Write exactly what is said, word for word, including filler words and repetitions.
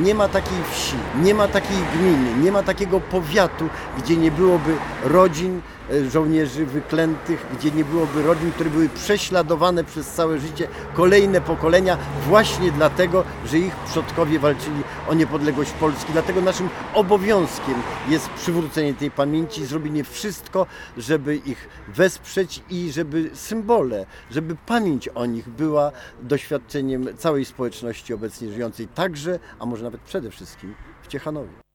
nie ma takiej wsi, nie ma takiej gminy, nie ma takiego powiatu, gdzie nie byłoby rodzin żołnierzy wyklętych, gdzie nie byłoby rodzin, które były prześladowane przez całe życie, kolejne pokolenia, właśnie dlatego, że ich przodkowie walczyli o niepodległość Polski. Dlatego naszym obowiązkiem jest przywrócenie tej pamięci, zrobienie wszystko, żeby ich wesprzeć i żeby symbole, żeby pamięć o nich była doświadczeniem całej społeczności obecnie żyjącej, także, a może nawet przede wszystkim w Ciechanowie.